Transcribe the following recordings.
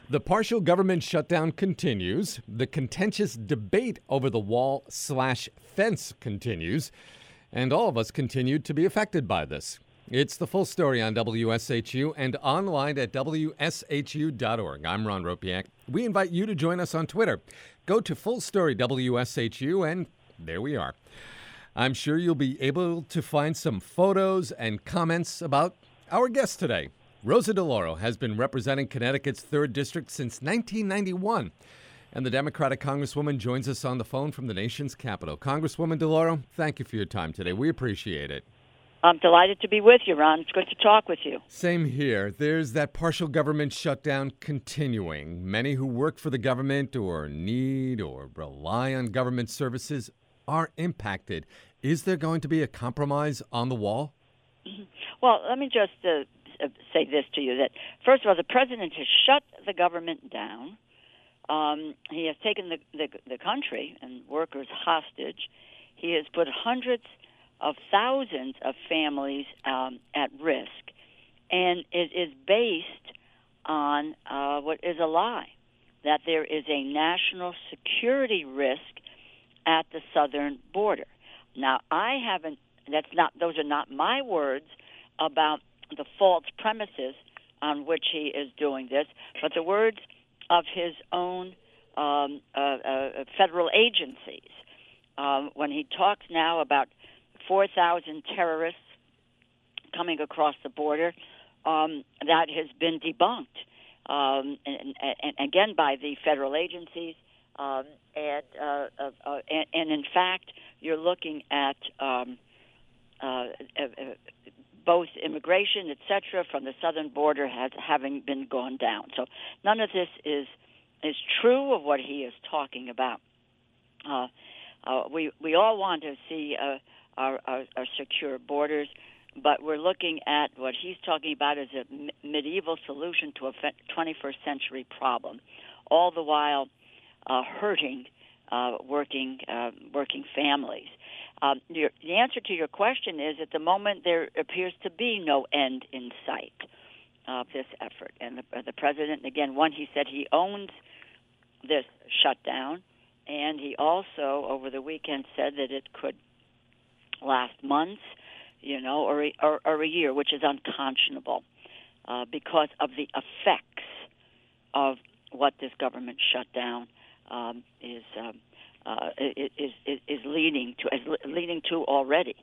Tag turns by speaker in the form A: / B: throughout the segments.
A: The partial government shutdown continues. The contentious debate over the wall/fence continues. And all of us continue to be affected by this. It's The Full Story on WSHU and online at WSHU.org. I'm Ron Ropiak. We invite you to join us on Twitter. Go to Full Story WSHU, and there we are. I'm sure you'll be able to find some photos and comments about our guest today. Rosa DeLauro has been representing Connecticut's 3rd District since 1991. And the Democratic Congresswoman joins us on the phone from the nation's capital. Congresswoman DeLauro, thank you for your time today. We appreciate it.
B: I'm delighted to be with you, Ron. It's good to talk with you.
A: Same here. There's that partial government shutdown continuing. Many who work for the government or need or rely on government services are impacted. Is there going to be a compromise on the wall?
B: Well, let me just say this to you, that first of all, the president has shut the government down. He has taken the country and workers hostage. He has put hundreds of thousands of families at risk, and it is based on what is a lie, that there is a national security risk at the southern border. Now, those are not my words about the false premises on which he is doing this, but the words of his own federal agencies. When he talks now about 4,000 terrorists coming across the border, that has been debunked, and again by the federal agencies. And in fact, you're looking at both immigration, et cetera, from the southern border having been gone down. So none of this is true of what he is talking about. We all want to see our secure borders, but we're looking at what he's talking about as a medieval solution to a 21st century problem, all the while hurting working families. The answer to your question is, at the moment, there appears to be no end in sight of this effort. And the president, again, he said he owns this shutdown, and he also, over the weekend, said that it could last months, or a year, which is unconscionable because of the effects of what this government shutdown is leading to already.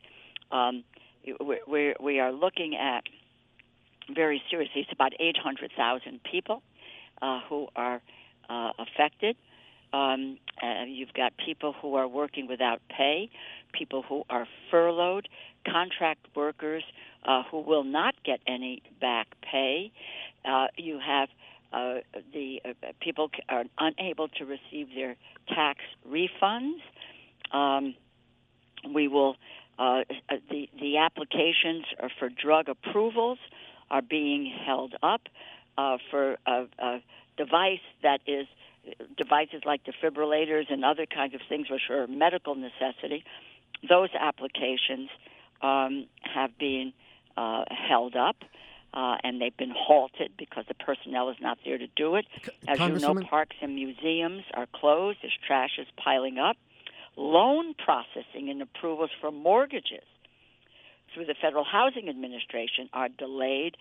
B: We are looking at, very seriously, it's about 800,000 people who are affected. You've got people who are working without pay, people who are furloughed, contract workers who will not get any back pay. You have the people are unable to receive their tax refunds. We will the applications for drug approvals are being held up for a devices like defibrillators and other kinds of things which are medical necessity. Those applications have been held up. And they've been halted because the personnel is not there to do it. As you know, parks and museums are closed. There's trash is piling up. Loan processing and approvals for mortgages through the Federal Housing Administration are delayed.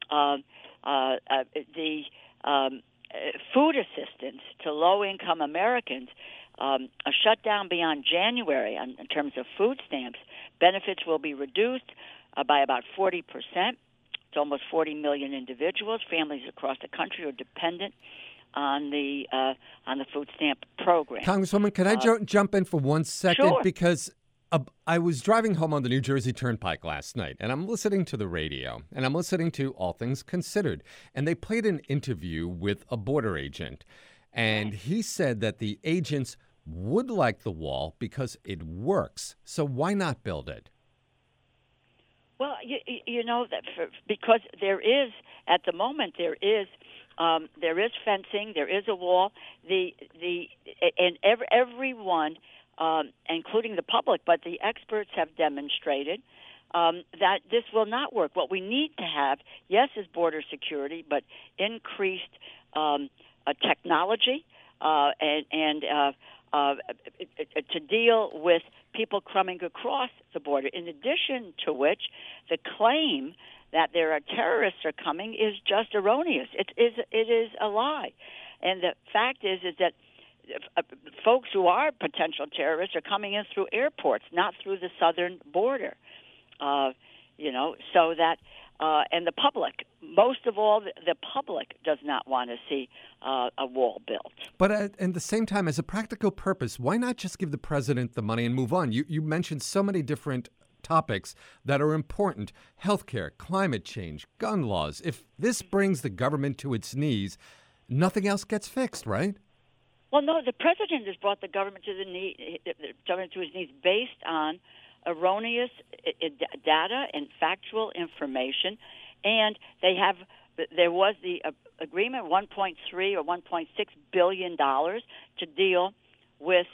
B: The food assistance to low-income Americans, a shutdown beyond January in terms of food stamps, benefits will be reduced by about 40%. Almost 40 million individuals, families across the country, are dependent on the food stamp program.
A: Congresswoman, can I jump in for 1 second?
B: Sure.
A: Because I was driving home on the New Jersey Turnpike last night, and I'm listening to the radio, and I'm listening to All Things Considered, and they played an interview with a border agent, and he said that the agents would like the wall because it works. So why not build it?
B: Well, you know that because there is at the moment there is fencing, there is a wall. And everyone, including the public, but the experts have demonstrated that this will not work. What we need to have, yes, is border security, but increased technology and to deal with people coming across the border. In addition to which, the claim that there are terrorists are coming is just erroneous. It is a lie, and the fact is that folks who are potential terrorists are coming in through airports, not through the southern border. So that and the public, most of all, the public does not want to see a wall built.
A: But at the same time, as a practical purpose, why not just give the president the money and move on? You mentioned so many different topics that are important: healthcare, climate change, gun laws. If this brings the government to its knees, nothing else gets fixed, right?
B: Well, no, the president has brought the government to his knees based on erroneous data and factual information, and there was the agreement, $1.3 or $1.6 billion to deal with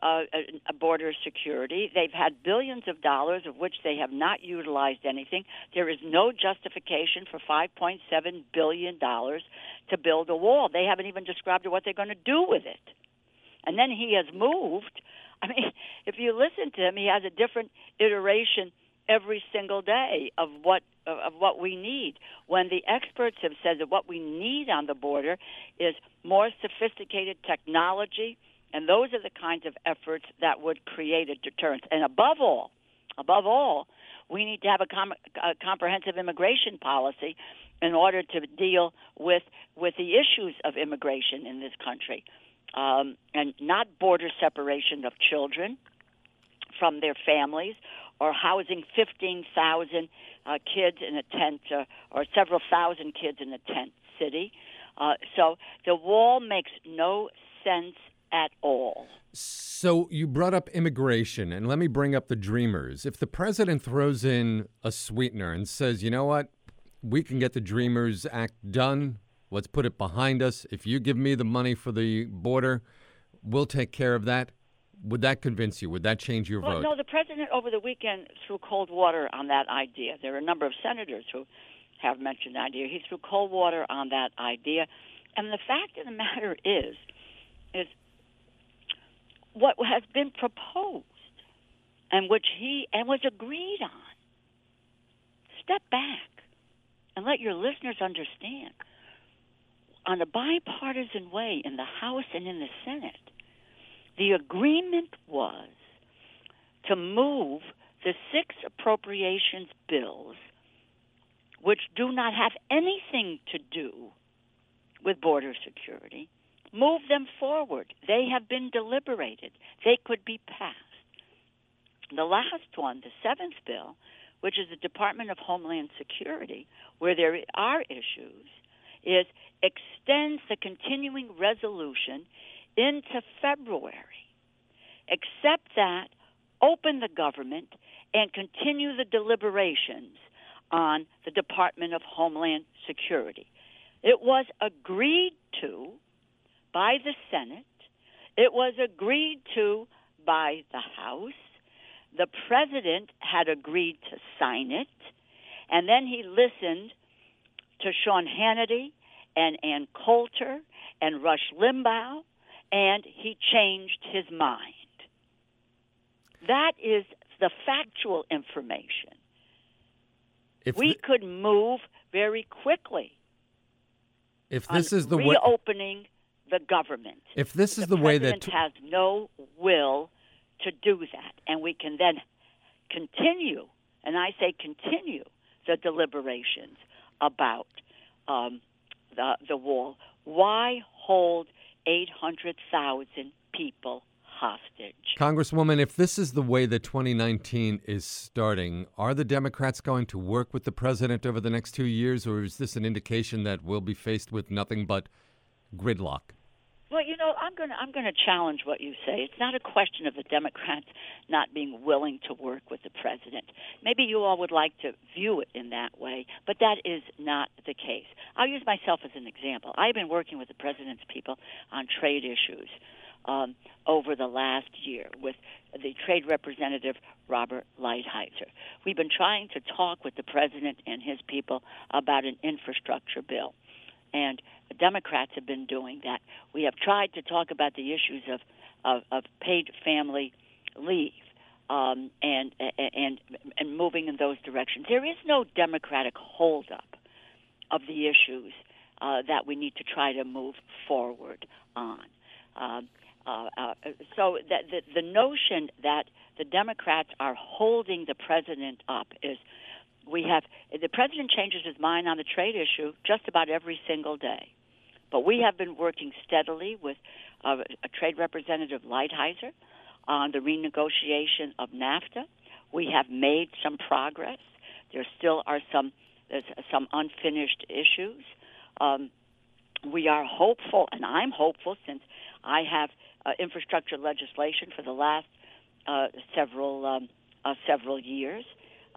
B: border security. They've had billions of dollars of which they have not utilized anything. There is no justification for $5.7 billion to build a wall. They haven't even described what they're going to do with it. And then he has moved. I mean, if you listen to him, he has a different iteration every single day of what we need. When the experts have said that what we need on the border is more sophisticated technology, and those are the kinds of efforts that would create a deterrence. And above all, we need to have a comprehensive immigration policy in order to deal with the issues of immigration in this country. And not border separation of children from their families, or housing 15,000 kids in a tent, or several thousand kids in a tent city. So the wall makes no sense at all.
A: So you brought up immigration, and let me bring up the Dreamers. If the president throws in a sweetener and says, you know what, we can get the Dreamers Act done, let's put it behind us. If you give me the money for the border, we'll take care of that. Would that convince you? Would that change your vote?
B: No, the president over the weekend threw cold water on that idea. There are a number of senators who have mentioned the idea. He threw cold water on that idea. And the fact of the matter is what has been proposed and which was agreed on. Step back and let your listeners understand. On a bipartisan way in the House and in the Senate, the agreement was to move the 6 appropriations bills, which do not have anything to do with border security, move them forward. They have been deliberated. They could be passed. The last one, the 7th bill, which is the Department of Homeland Security, where there are issues, extends the continuing resolution into February. Accept that, open the government, and continue the deliberations on the Department of Homeland Security. It was agreed to by the Senate. It was agreed to by the House. The president had agreed to sign it, and then he listened to Sean Hannity and Ann Coulter and Rush Limbaugh, and he changed his mind. That is the factual information. We could move very quickly.
A: If this is the
B: reopening the government.
A: If this is the way that
B: the president has no will to do that, and we can then continue, and I say continue, the deliberations about the wall. Why hold 800,000 people hostage?
A: Congresswoman, if this is the way that 2019 is starting, are the Democrats going to work with the president over the next 2 years, or is this an indication that we'll be faced with nothing but gridlock?
B: Well, I'm going to challenge what you say. It's not a question of the Democrats not being willing to work with the president. Maybe you all would like to view it in that way, but that is not the case. I'll use myself as an example. I've been working with the president's people on trade issues over the last year with the trade representative, Robert Lighthizer. We've been trying to talk with the president and his people about an infrastructure bill. and the Democrats have been doing that. We have tried to talk about the issues of paid family leave and moving in those directions. There is no Democratic holdup of the issues that we need to try to move forward on. So that the notion that the Democrats are holding the president up is the president changes his mind on the trade issue just about every single day. But we have been working steadily with a Trade Representative Lighthizer on the renegotiation of NAFTA. We have made some progress. There still are some unfinished issues. We are hopeful, and I'm hopeful since I have infrastructure legislation for the last several years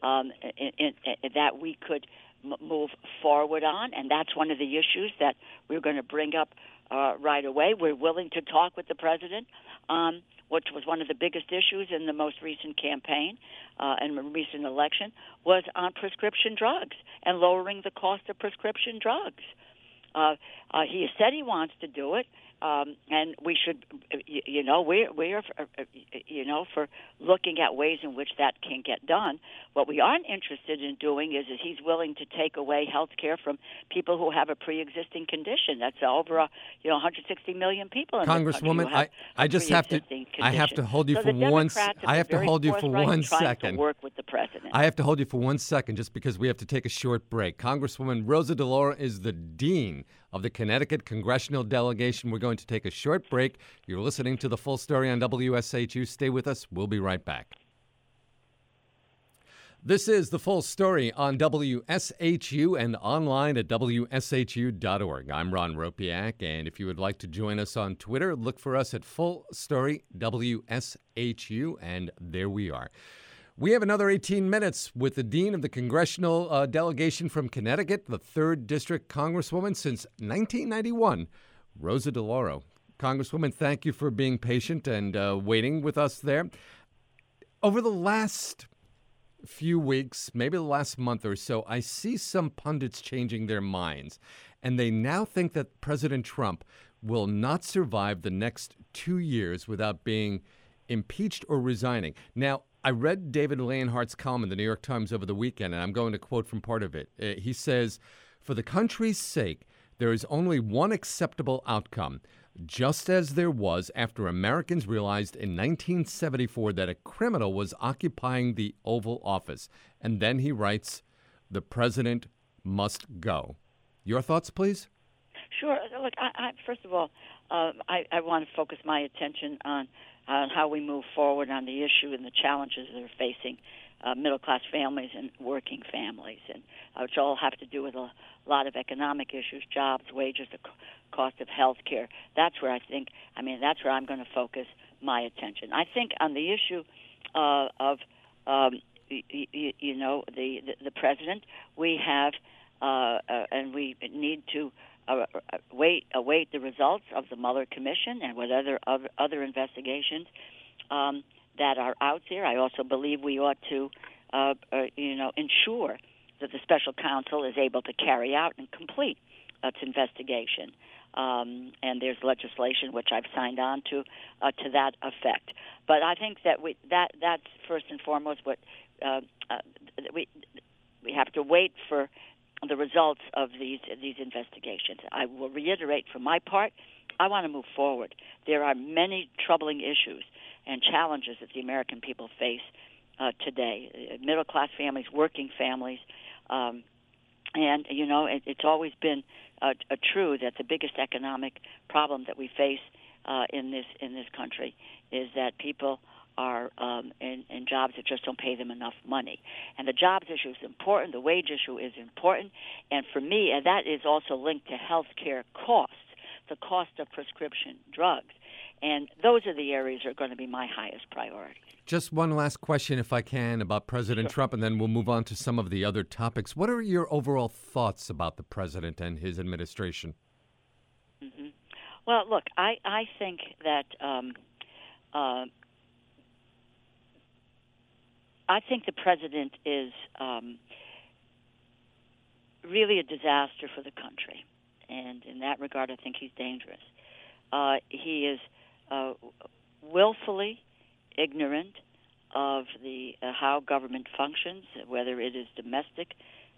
B: that we could move forward on, and that's one of the issues that we're going to bring up right away. We're willing to talk with the president, which was one of the biggest issues in the most recent campaign and recent election, was on prescription drugs and lowering the cost of prescription drugs. He said he wants to do it, and we should, we're for looking at ways in which that can get done. What we aren't interested in doing is he's willing to take away health care from people who have a pre-existing condition. That's over 160 million people in this country who have
A: I just have to
B: condition.
A: I have to hold you for one second.
B: To work with the president.
A: I have to hold you for 1 second just because we have to take a short break. Congresswoman Rosa DeLauro is the dean of the Connecticut Congressional Delegation. We're going to take a short break. You're listening to The Full Story on WSHU. Stay with us. We'll be right back. This is The Full Story on WSHU and online at WSHU.org. I'm Ron Ropiak, and if you would like to join us on Twitter, look for us at Full Story WSHU, and there we are. We have another 18 minutes with the Dean of the Congressional Delegation from Connecticut, the 3rd District Congresswoman since 1991, Rosa DeLauro. Congresswoman, thank you for being patient and waiting with us there. Over the last few weeks, maybe the last month or so, I see some pundits changing their minds, and they now think that President Trump will not survive the next 2 years without being impeached or resigning. Now, I read David Leonhardt's column in the New York Times over the weekend, and I'm going to quote from part of it. He says, "For the country's sake, there is only one acceptable outcome, just as there was after Americans realized in 1974 that a criminal was occupying the Oval Office." And then he writes, "The president must go." Your thoughts, please?
B: Sure. Look, first of all, I want to focus my attention on how we move forward on the issue and the challenges that are facing middle-class families and working families, and which all have to do with a lot of economic issues, jobs, wages, the cost of health care. That's where that's where I'm going to focus my attention. I think on the issue of the president, we have and we need to await the results of the Mueller Commission and what other investigations that are out there. I also believe we ought to, ensure that the special counsel is able to carry out and complete its investigation. And there's legislation which I've signed on to that effect. But I think that that's first and foremost what we have to wait for the results of these investigations. I will reiterate from my part, I want to move forward. There are many troubling issues and challenges that the American people face today, middle-class families, working families, and it's always been true that the biggest economic problem that we face in this country is that people are in jobs that just don't pay them enough money. And the jobs issue is important. The wage issue is important. And for me, and that is also linked to health care costs, the cost of prescription drugs. And those are the areas that are going to be my highest priority.
A: Just one last question, if I can, about President Trump, and then we'll move on to some of the other topics. What are your overall thoughts about the president and his administration?
B: Mm-hmm. Well, look, I think that I think the president is really a disaster for the country. and in that regard, I think he's dangerous. He is willfully ignorant of the how government functions, whether it is domestic,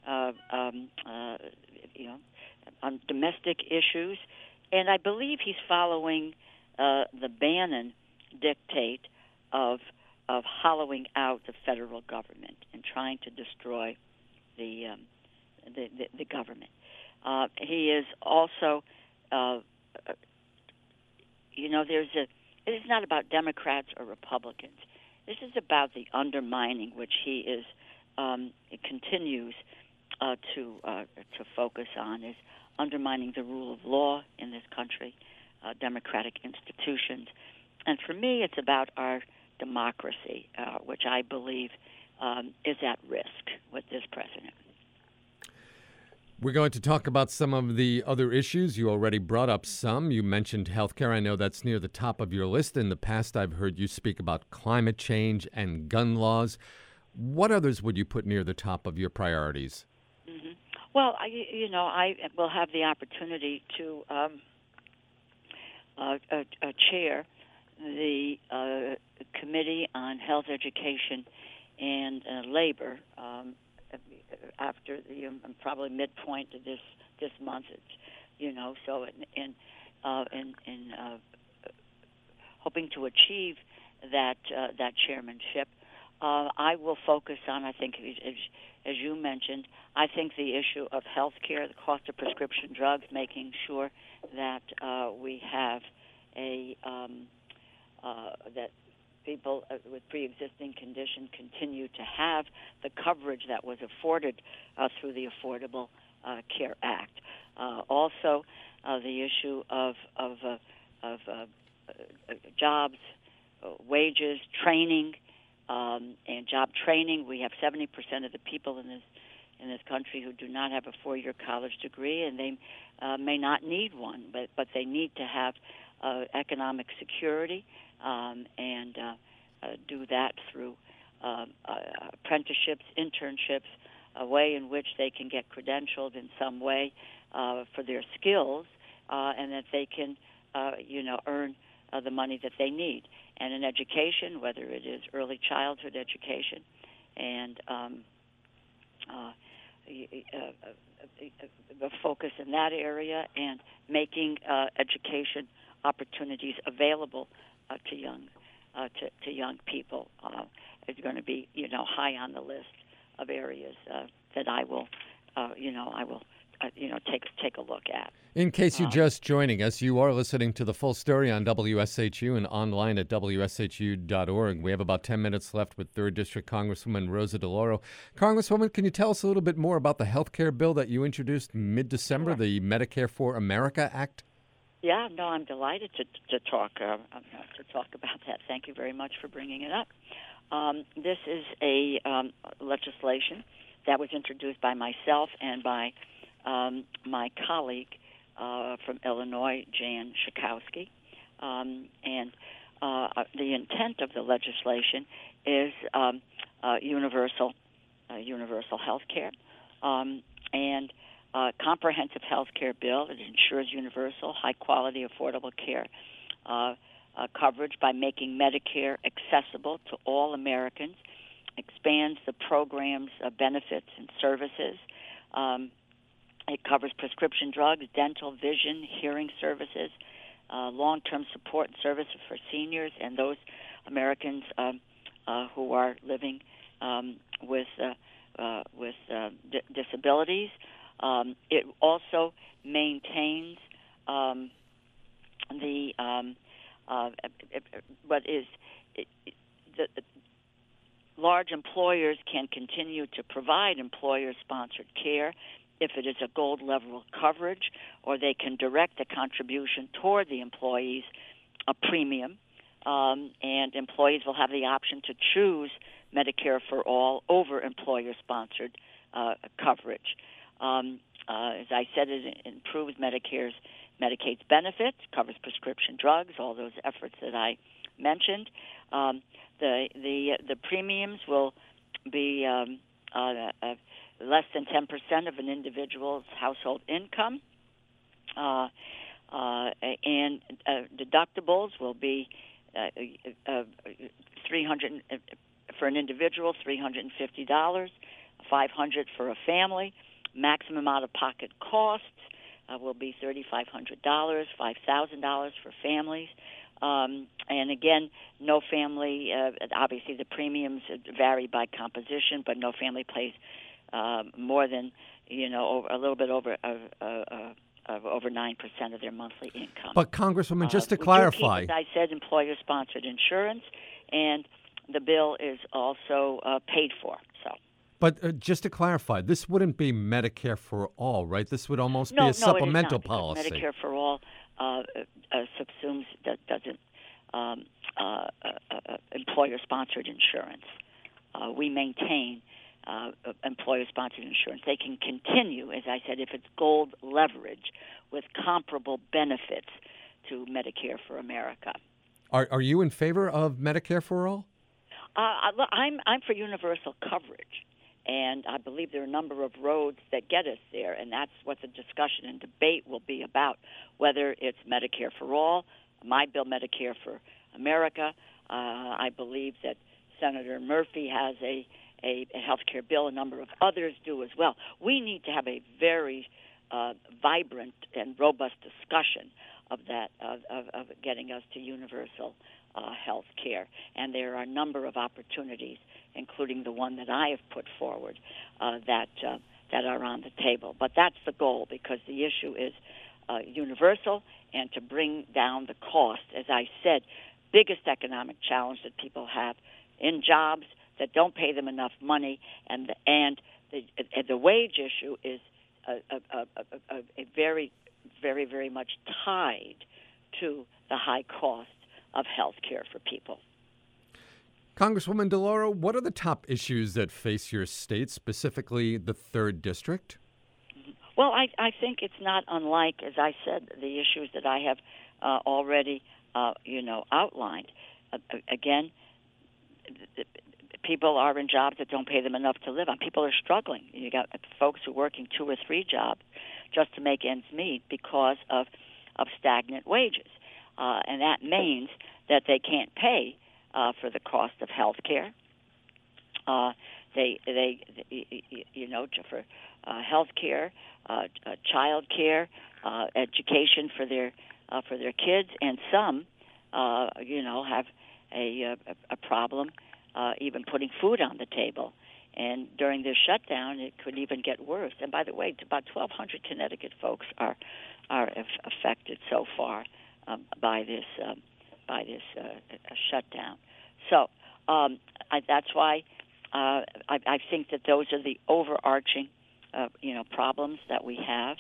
B: on domestic issues, and I believe he's following the Bannon dictate of hollowing out the federal government and trying to destroy the government. He is also, it is not about Democrats or Republicans. This is about the undermining which he is continues to focus on, is undermining the rule of law in this country, democratic institutions, and for me, it's about our democracy, which I believe is at risk with this president.
A: We're going to talk about some of the other issues. You already brought up some. You mentioned healthcare. I know that's near the top of your list. In the past, I've heard you speak about climate change and gun laws. What others would you put near the top of your priorities?
B: Mm-hmm. Well, I will have the opportunity to chair the Committee on Health, Education, and Labor after the probably midpoint of this month. It's, so in hoping to achieve that chairmanship, I will focus on, I think, as you mentioned, I think the issue of health care, the cost of prescription drugs, making sure that we have that people with pre-existing conditions continue to have the coverage that was afforded through the Affordable Care Act. Also, the issue of jobs, wages, training, and job training. We have 70% of the people in this country who do not have a four-year college degree, and they may not need one, but they need to have economic security and do that through apprenticeships, internships, a way in which they can get credentialed in some way for their skills, and that they can, earn the money that they need. And in education, whether it is early childhood education and the focus in that area, and making education opportunities available to young people is going to be high on the list of areas that I will take a look at.
A: In case you're just joining us, you are listening to The Full Story on WSHU and online at WSHU.org. We have about 10 minutes left with 3rd District Congresswoman Rosa DeLauro. Congresswoman, can you tell us a little bit more about the health care bill that you introduced mid-December, the Medicare for America Act?
B: Yeah, no, I'm delighted to talk about that. Thank you very much for bringing it up. This is a legislation that was introduced by myself and by my colleague from Illinois, Jan Schakowsky. And the intent of the legislation is universal health care and comprehensive health care bill. It ensures universal, high-quality, affordable care coverage by making Medicare accessible to all Americans, expands the program's benefits and services. It covers prescription drugs, dental, vision, hearing services, long-term support and services for seniors and those Americans who are living with disabilities. It also maintains large employers can continue to provide employer-sponsored care if it is a gold level of coverage, or they can direct the contribution toward the employees a premium, and employees will have the option to choose Medicare for all over employer-sponsored coverage. As I said, it improves Medicaid's benefits, covers prescription drugs, all those efforts that I mentioned. The premiums will be less than 10% of an individual's household income, and deductibles will be 300 for an individual, $350, $500 for a family. Maximum out-of-pocket costs will be $3,500, $5,000 for families. And again, no family. Obviously, the premiums vary by composition, but no family pays more than a little bit over 9% of their monthly income.
A: But Congresswoman, just to clarify,
B: we do keep, as I said, employer-sponsored insurance, and the bill is also paid for. So.
A: But just to clarify, this wouldn't be Medicare for all, right? This would almost be a supplemental
B: it is not,
A: policy.
B: Medicare for all subsumes doesn't employer-sponsored insurance. We maintain employer-sponsored insurance. They can continue, as I said, if it's gold leverage with comparable benefits to Medicare for America.
A: Are you in favor of Medicare for all?
B: I'm for universal coverage. And I believe there are a number of roads that get us there, and that's what the discussion and debate will be about, whether it's Medicare for all, my bill, Medicare for America. I believe that Senator Murphy has a health care bill. A number of others do as well. We need to have a very vibrant and robust discussion of that, of getting us to universal health care. And there are a number of opportunities, including the one that I have put forward, that are on the table. But that's the goal, because the issue is universal and to bring down the cost. As I said, biggest economic challenge that people have in jobs that don't pay them enough money, and the wage issue is a very, very, very much tied to the high cost of health care for people.
A: Congresswoman DeLauro, what are the top issues that face your state, specifically the 3rd District?
B: Well, I think it's not unlike, as I said, the issues that I have already, outlined. Again, people are in jobs that don't pay them enough to live on. People are struggling. You got folks who are working 2 or 3 jobs just to make ends meet because of stagnant wages. And that means that they can't pay for the cost of health care. They for health care, child care, education for their kids, and some, have a problem even putting food on the table. And during this shutdown, it could even get worse. And by the way, about 1,200 Connecticut folks are affected so far by this shutdown. So that's why I think that those are the overarching problems that we have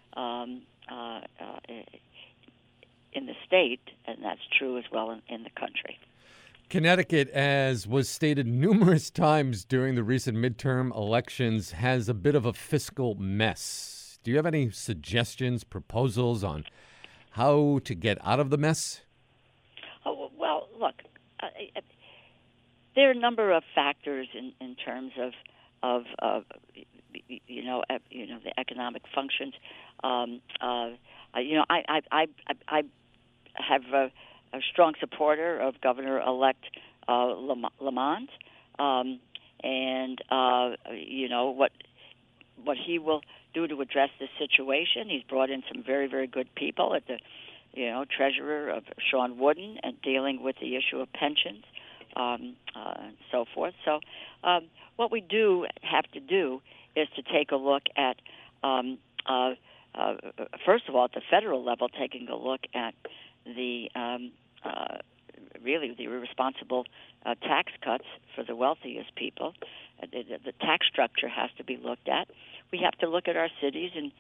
B: in the state, and that's true as well in the country.
A: Connecticut, as was stated numerous times during the recent midterm elections, has a bit of a fiscal mess. Do you have any suggestions, proposals on how to get out of the mess?
B: Oh, well, look, there are a number of factors in terms of the economic functions. I have a strong supporter of Governor-elect Lamont, and what he will do to address this situation. He's brought in some very, very good people at the treasurer of Sean Wooden, and dealing with the issue of pensions and so forth. So what we do have to do is to take a look at, first of all, at the federal level, taking a look at the really the irresponsible tax cuts for the wealthiest people. The tax structure has to be looked at. We have to look at our cities, and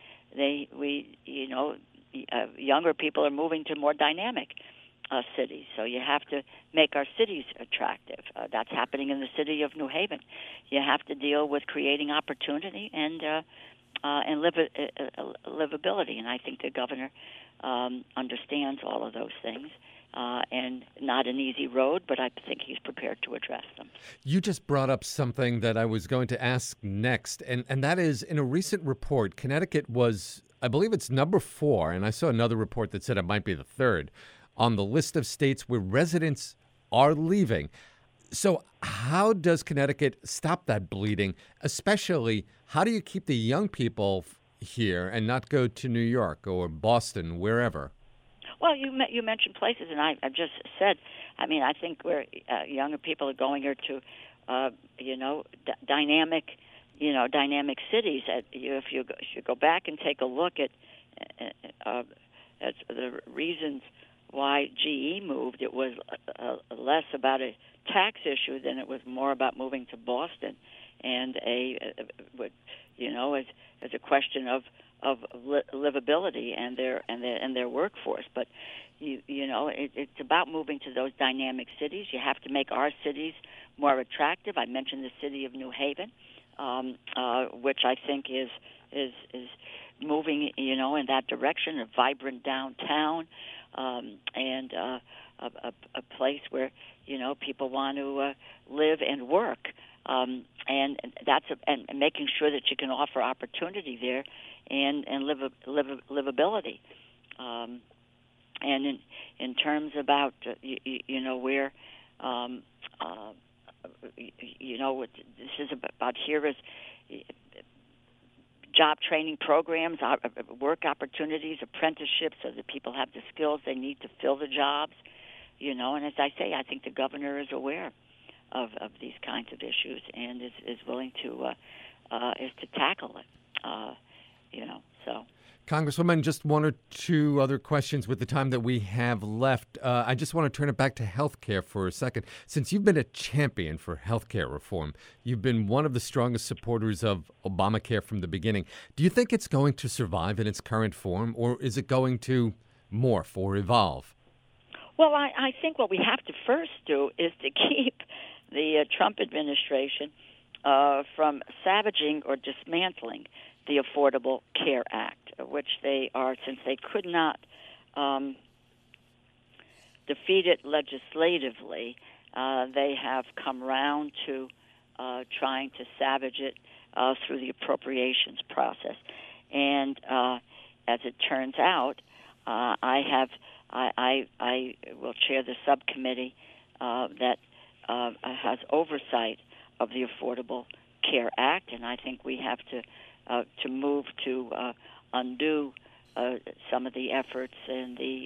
B: younger people are moving to more dynamic cities. So you have to make our cities attractive. That's happening in the city of New Haven. You have to deal with creating opportunity and livability. And I think the governor understands all of those things. And not an easy road, but I think he's prepared to address them.
A: You just brought up something that I was going to ask next, and that is, in a recent report, Connecticut was I believe it's number 4, and I saw another report that said it might be the third, on the list of states where residents are leaving. So how does Connecticut stop that bleeding? Especially, how do you keep the young people here and not go to New York or Boston, wherever?
B: Well, you mentioned places, and I just said, I mean, I think where younger people are going here to, dynamic cities. If you go back and take a look at the reasons why GE moved, it was less about a tax issue than it was more about moving to Boston, and as a question of livability and their workforce. But it's about moving to those dynamic cities. You have to make our cities more attractive. I mentioned the city of New Haven, which I think is moving in that direction, a vibrant downtown, and a place where people want to live and work, and that's and making sure that you can offer opportunity there and livability. And in terms about where what this is about here is job training programs, work opportunities, apprenticeships, so that people have the skills they need to fill the jobs. And as I say, I think the governor is aware of these kinds of issues and is willing to tackle it. So.
A: Congresswoman, just one or two other questions with the time that we have left. I just want to turn it back to health care for a second. Since you've been a champion for health care reform, you've been one of the strongest supporters of Obamacare from the beginning. Do you think it's going to survive in its current form, or is it going to morph or evolve?
B: Well, I think what we have to first do is to keep the Trump administration from savaging or dismantling the Affordable Care Act, which they are, since they could not defeat it legislatively, they have come round to trying to savage it through the appropriations process. And as it turns out, I will chair the subcommittee that has oversight of the Affordable Care Act, and I think we have to move to undo some of the efforts and the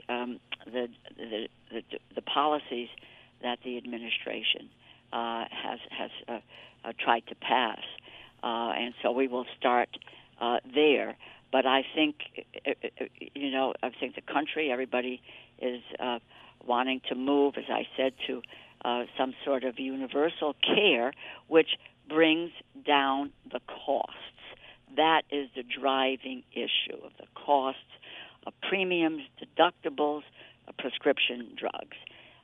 B: policies that the administration has tried to pass, and so we will start there. But I think I think the country, everybody is wanting to move, as I said, to some sort of universal care, which brings down the costs. That is the driving issue of the costs of premiums, deductibles, prescription drugs,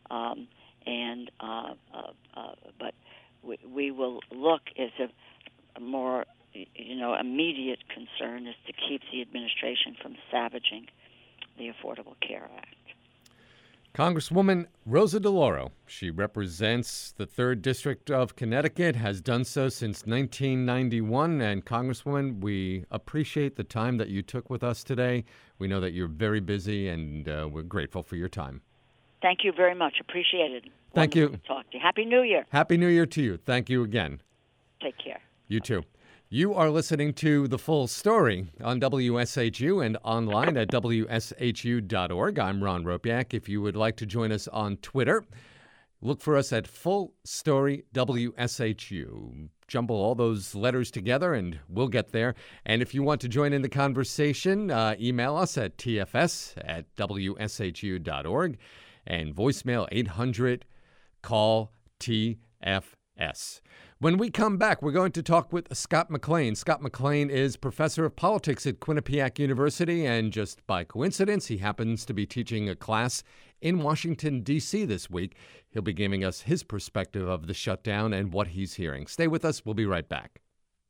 B: but we will look as a more immediate concern is to keep the administration from savaging the Affordable Care Act.
A: Congresswoman Rosa DeLauro, she represents the 3rd District of Connecticut, has done so since 1991. And Congresswoman, we appreciate the time that you took with us today. We know that you're very busy, and we're grateful for your time.
B: Thank you very much. Appreciate it.
A: Thank
B: Wonderful
A: you.
B: to talk to you. Happy New Year.
A: Happy New Year to you. Thank you again.
B: Take care.
A: You too. You are listening to The Full Story on WSHU and online at WSHU.org. I'm Ron Ropiak. If you would like to join us on Twitter, look for us at Full Story WSHU. Jumble all those letters together and we'll get there. And if you want to join in the conversation, email us at tfs@WSHU.org and voicemail 800-CALL-TFS. When we come back, we're going to talk with Scott McLean. Scott McLean is professor of politics at Quinnipiac University, and just by coincidence, he happens to be teaching a class in Washington, D.C. this week. He'll be giving us his perspective of the shutdown and what he's hearing. Stay with us. We'll be right back.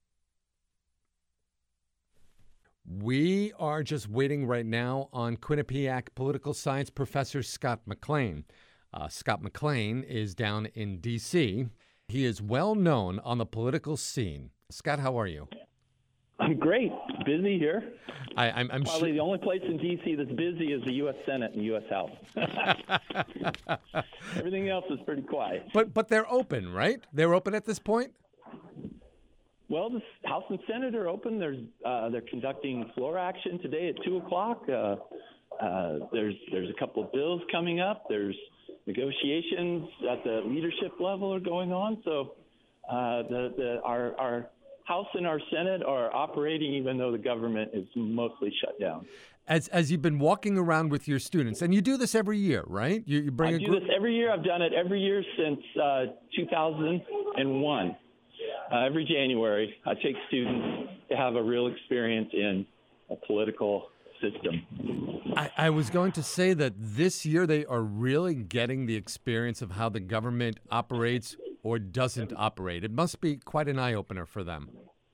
A: We are just waiting right now on Quinnipiac political science professor Scott McLean. Scott McLean is down in D.C. He is well known on the political scene. Scott, how are you?
C: I'm great. Busy here.
A: I'm
C: Probably the only place in D.C. that's busy is the U.S. Senate and U.S. House. Everything else is pretty quiet.
A: But they're open, right? They're open at this point?
C: Well, the House and Senate are open. They're conducting floor action today at 2 o'clock. There's a couple of bills coming up. There's negotiations at the leadership level are going on. So our House and our Senate are operating even though the government is mostly shut down.
A: As you've been walking around with your students, and you do this every year, right? You bring
C: I do this every year. I've done it every year since 2001. Every January, I take students to have a real experience in a political system.
A: I was going to say that this year they are really getting the experience of how the government operates or doesn't operate. It must be quite an eye-opener for them.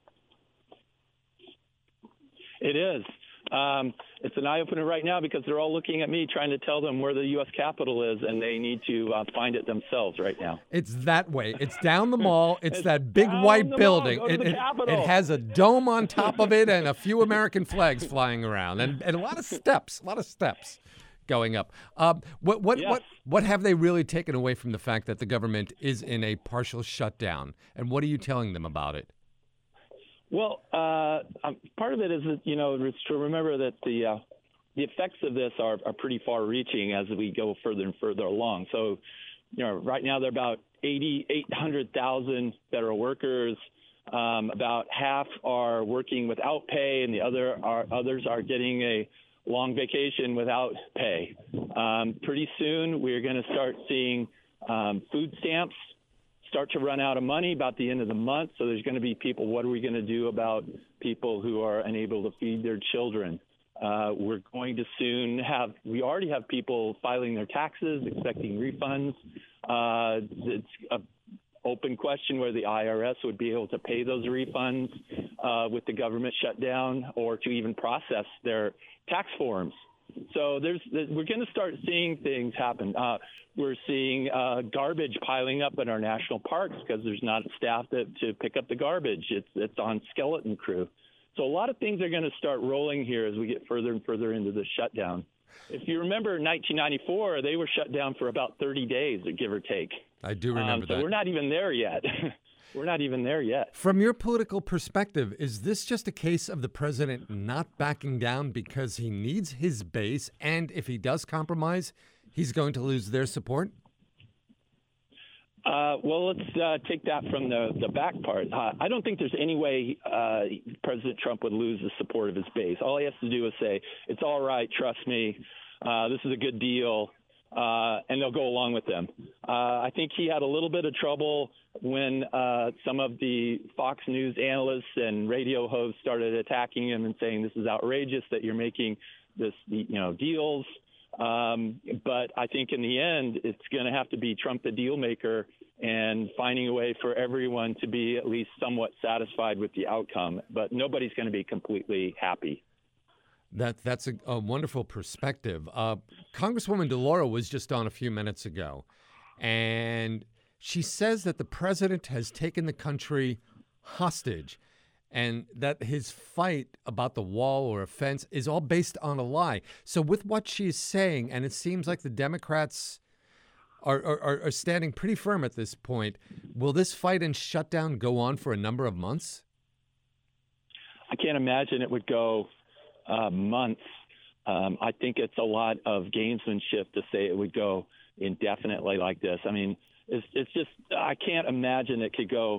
C: It is. It's an eye-opener right now because they're all looking at me trying to tell them where the U.S. Capitol is, and they need to find it themselves right now.
A: It's that way. It's down the mall. It's that big white building. It has a dome on top of it and a few American flags flying around and a lot of steps going up. What have they really taken away from the fact that the government is in a partial shutdown, and what are you telling them about it?
C: Well, part of it is that, to remember that the effects of this are pretty far-reaching as we go further and further along. So, right now there are about 800,000 federal workers. About half are working without pay, and the others are getting a long vacation without pay. Pretty soon we're going to start seeing food stamps start to run out of money about the end of the month. So there's going to be people, what are we going to do about people who are unable to feed their children? We're going to soon we already have people filing their taxes, expecting refunds. It's an open question whether the IRS would be able to pay those refunds with the government shutdown or to even process their tax forms. So we're going to start seeing things happen. We're seeing garbage piling up in our national parks because there's not staff to pick up the garbage. It's on skeleton crew. So a lot of things are going to start rolling here as we get further and further into the shutdown. If you remember 1994, they were shut down for about 30 days, give or take.
A: I do remember that.
C: So we're not even there yet. We're not even there yet.
A: From your political perspective, is this just a case of the president not backing down because he needs his base, and if he does compromise, he's going to lose their support?
C: Well, let's take that from the back part. I don't think there's any way President Trump would lose the support of his base. All he has to do is say, it's all right, trust me, this is a good deal, and they'll go along with them. I think he had a little bit of trouble when some of the Fox News analysts and radio hosts started attacking him and saying this is outrageous that you're making this, deals. But I think in the end, it's going to have to be Trump the deal maker and finding a way for everyone to be at least somewhat satisfied with the outcome. But nobody's going to be completely happy.
A: That's a wonderful perspective. Congresswoman DeLauro was just on a few minutes ago, and she says that the president has taken the country hostage and that his fight about the wall or a fence is all based on a lie. So with what she's saying, and it seems like the Democrats are standing pretty firm at this point, will this fight and shutdown go on for a number of months?
C: I can't imagine it would go months. I think it's a lot of gamesmanship to say it would go indefinitely like this. I mean, it's just, I can't imagine it could go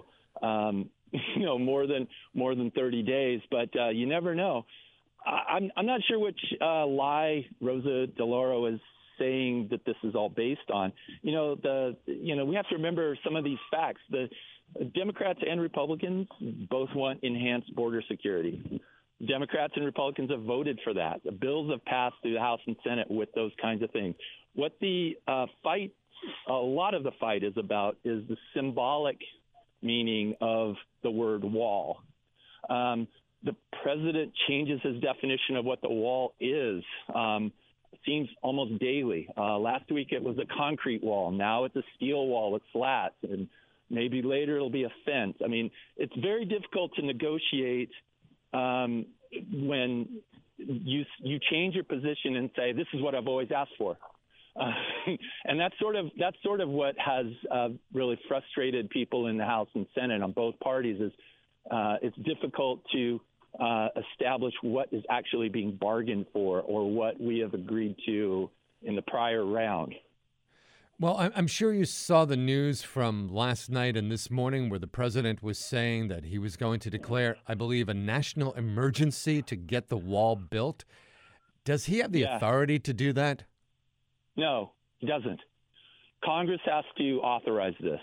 C: more than 30 days, but you never know. I'm not sure which lie Rosa DeLauro is saying that this is all based on. We have to remember some of these facts. The Democrats and Republicans both want enhanced border security. Democrats and Republicans have voted for that. The bills have passed through the House and Senate with those kinds of things. What the fight, a lot of the fight is about, is the symbolic meaning of the word wall. The president changes his definition of what the wall is. It seems almost daily. Last week it was a concrete wall. Now it's a steel wall with slats, and maybe later it'll be a fence. I mean, it's very difficult to negotiate when you change your position and say, this is what I've always asked for. And that's sort of what has really frustrated people in the House and Senate on both parties is it's difficult to establish what is actually being bargained for or what we have agreed to in the prior round.
A: Well, I'm sure you saw the news from last night and this morning where the president was saying that he was going to declare, I believe, a national emergency to get the wall built. Does he have the authority to do that?
C: No, he doesn't. Congress has to authorize this.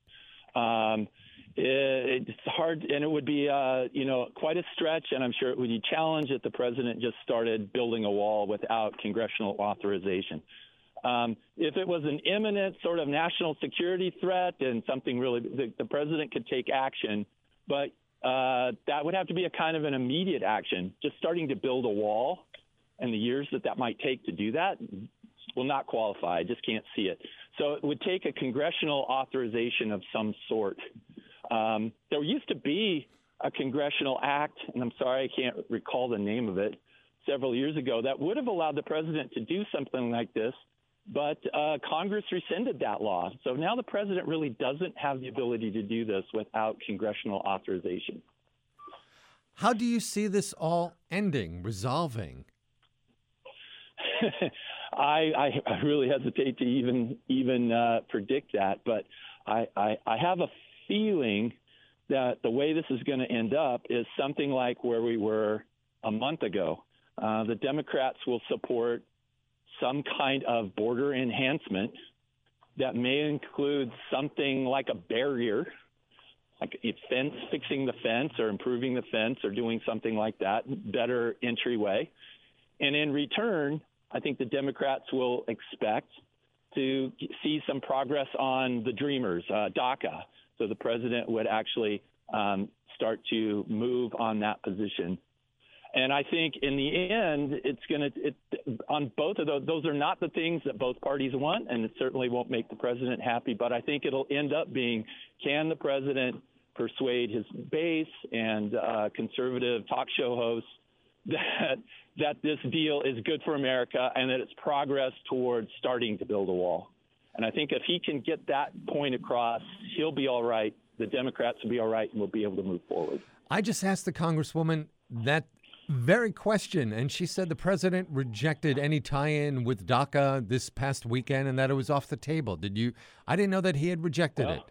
C: It's hard, and it would be, quite a stretch, and I'm sure it would be a challenge if the president just started building a wall without congressional authorization. If it was an imminent sort of national security threat and something really, the president could take action, but that would have to be a kind of an immediate action. Just starting to build a wall and the years that might take to do that will not qualify. I just can't see it. So it would take a congressional authorization of some sort. There used to be a congressional act, and I'm sorry, I can't recall the name of it, several years ago, that would have allowed the president to do something like this, but Congress rescinded that law. So now the president really doesn't have the ability to do this without congressional authorization.
A: How do you see this all ending, resolving?
C: I really hesitate to even predict that, but I have a feeling that the way this is going to end up is something like where we were a month ago. The Democrats will support some kind of border enhancement that may include something like a barrier, like a fence, fixing the fence or improving the fence or doing something like that, better entryway. And in return, I think the Democrats will expect to see some progress on the Dreamers, DACA. So the president would actually start to move on that position. And I think in the end, on both of those are not the things that both parties want, and it certainly won't make the president happy. But I think it'll end up being, can the president persuade his base and conservative talk show hosts that this deal is good for America and that it's progress towards starting to build a wall. And I think if he can get that point across, he'll be all right. The Democrats will be all right, and we'll be able to move forward.
A: I just asked the Congresswoman that very question, and she said the president rejected any tie-in with DACA this past weekend and that it was off the table. I didn't know that he had rejected it.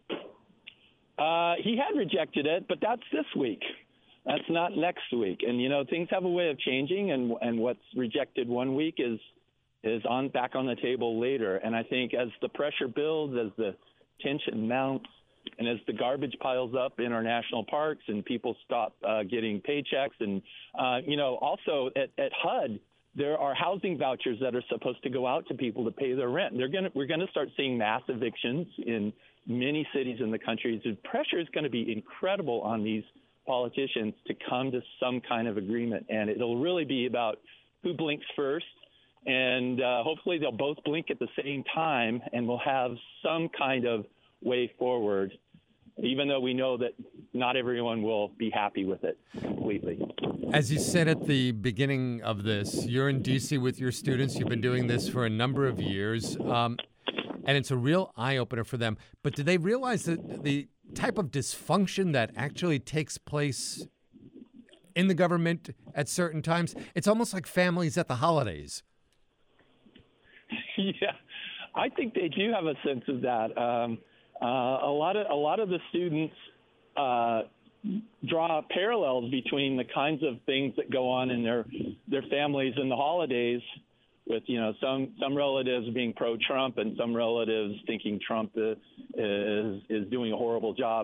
C: He had rejected it, but that's this week. That's not next week. And, things have a way of changing, and what's rejected one week is back on the table later. And I think as the pressure builds, as the tension mounts, and as the garbage piles up in our national parks and people stop getting paychecks, and, also at HUD, there are housing vouchers that are supposed to go out to people to pay their rent. We're going to start seeing mass evictions in many cities in the country. The pressure is going to be incredible on these politicians to come to some kind of agreement, and it'll really be about who blinks first, and hopefully they'll both blink at the same time, and we'll have some kind of way forward, even though we know that not everyone will be happy with it completely.
A: As you said at the beginning of this, you're in D.C. with your students. You've been doing this for a number of years, and it's a real eye-opener for them. But do they realize that the type of dysfunction that actually takes place in the government at certain times? It's almost like families at the holidays.
C: Yeah, I think they do have a sense of that. A lot of the students draw parallels between the kinds of things that go on in their families in the holidays, with some relatives being pro-Trump and some relatives thinking Trump is doing a horrible job.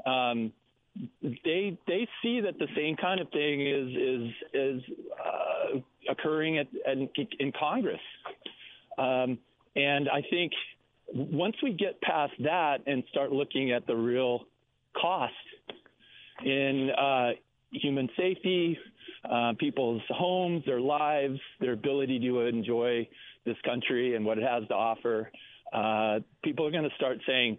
C: They see that the same kind of thing is occurring in Congress, and I think once we get past that and start looking at the real cost in human safety, people's homes, their lives, their ability to enjoy this country and what it has to offer, people are going to start saying,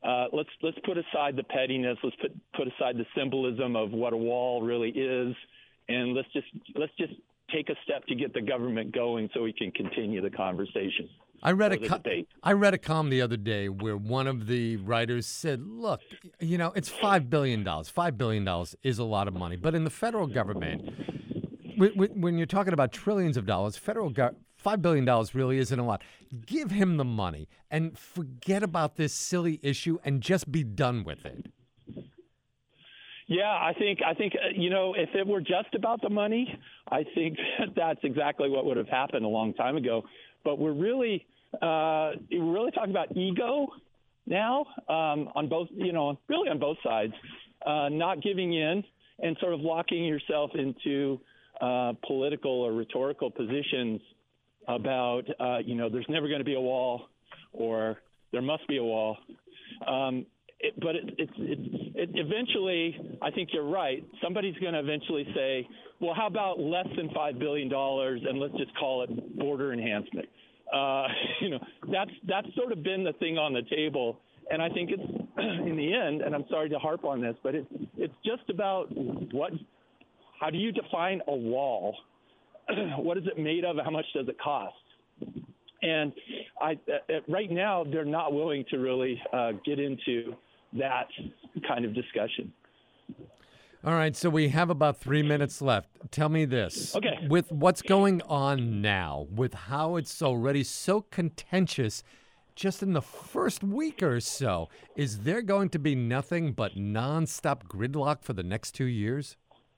C: let's put aside the pettiness. Let's put aside the symbolism of what a wall really is, and let's just take a step to get the government going so we can continue the conversation.
A: I read a column the other day where one of the writers said, look, it's $5 billion. $5 billion is a lot of money. But in the federal government, when you're talking about trillions of dollars, $5 billion really isn't a lot. Give him the money and forget about this silly issue and just be done with it.
C: Yeah, I think if it were just about the money, I think that's exactly what would have happened a long time ago. But we're really talking about ego now on both, really on both sides, not giving in and sort of locking yourself into political or rhetorical positions about, there's never going to be a wall or there must be a wall. But it eventually, I think you're right. Somebody's going to eventually say, well, how about less than $5 billion and let's just call it border enhancement. That's sort of been the thing on the table. And I think it's in the end, and I'm sorry to harp on this, but it's just about how do you define a wall? What is it made of? How much does it cost? And right now, they're not willing to really get into that kind of discussion.
A: All right, so we have about 3 minutes left. Tell me this.
C: Okay.
A: With what's going on now, with how it's already so contentious just in the first week or so, is there going to be nothing but nonstop gridlock for the next 2 years?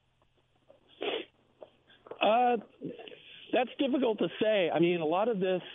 C: That's difficult to say. I mean, a lot of this,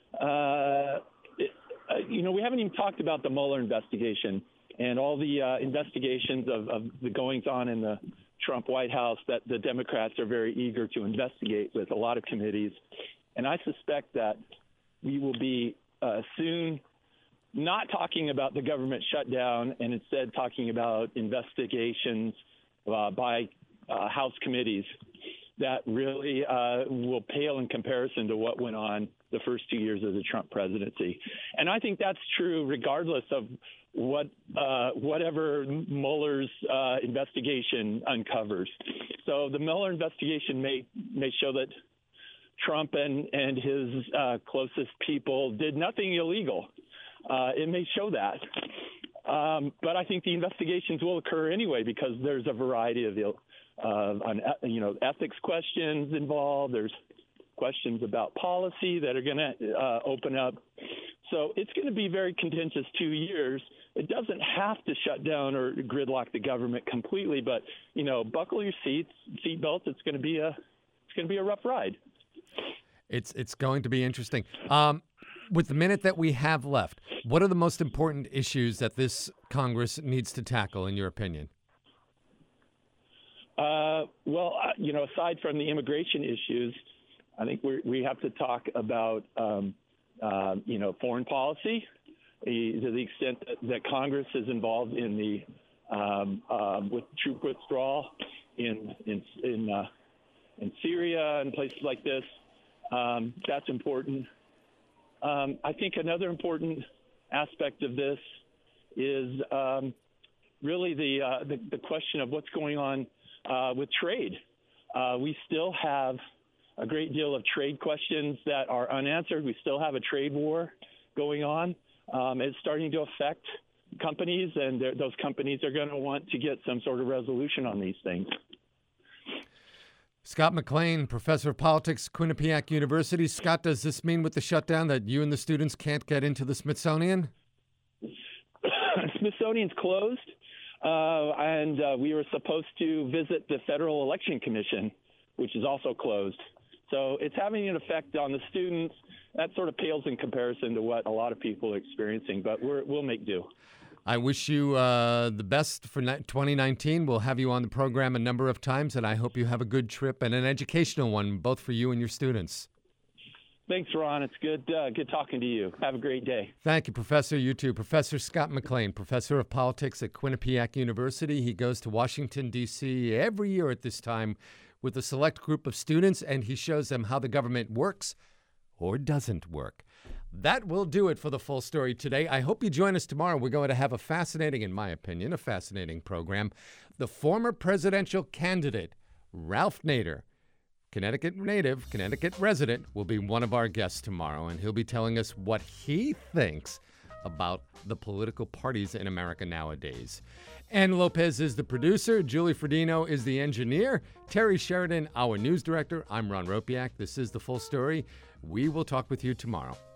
C: we haven't even talked about the Mueller investigation and all the investigations of the goings-on in the Trump White House that the Democrats are very eager to investigate with a lot of committees. And I suspect that we will be soon not talking about the government shutdown and instead talking about investigations by House committees that really will pale in comparison to what went on the first 2 years of the Trump presidency. And I think that's true regardless of whatever Mueller's investigation uncovers. So the Mueller investigation may show that Trump and his closest people did nothing illegal. It may show that. But I think the investigations will occur anyway because there's a variety of ethics questions involved. There's questions about policy that are going to open up. So it's going to be very contentious 2 years. It doesn't have to shut down or gridlock the government completely, but buckle your seatbelts. It's going to be a rough ride.
A: It's going to be interesting. With the minute that we have left, what are the most important issues that this Congress needs to tackle, in your opinion? Aside from the immigration issues, I think we have to talk about, foreign policy to the extent that Congress is involved in with troop withdrawal in Syria and places like this. That's important. I think another important aspect of this is really the question of what's going on with trade. We still have a great deal of trade questions that are unanswered. We still have a trade war going on. It's starting to affect companies, and those companies are going to want to get some sort of resolution on these things. Scott McLean, professor of politics, Quinnipiac University. Scott, does this mean with the shutdown that you and the students can't get into the Smithsonian?
C: Smithsonian's closed, and we were supposed to visit the Federal Election Commission, which is also closed. So it's having an effect on the students. That sort of pales in comparison to what a lot of people are experiencing, but we'll make do.
A: I wish you the best for 2019. We'll have you on the program a number of times, and I hope you have a good trip and an educational one, both for you and your students.
C: Thanks, Ron. It's good talking to you. Have a great day.
A: Thank you, Professor. You too. Professor Scott McLean, professor of politics at Quinnipiac University. He goes to Washington, D.C. every year at this time with a select group of students, and he shows them how the government works or doesn't work. That will do it for the full story today. I hope you join us tomorrow. We're going to have a fascinating, in my opinion, a fascinating program. The former presidential candidate, Ralph Nader, Connecticut native, Connecticut resident, will be one of our guests tomorrow, and he'll be telling us what he thinks about the political parties in America nowadays. Ann Lopez is the producer. Julie Fredino is the engineer. Terry Sheridan, our news director. I'm Ron Ropiak. This is The Full Story. We will talk with you tomorrow.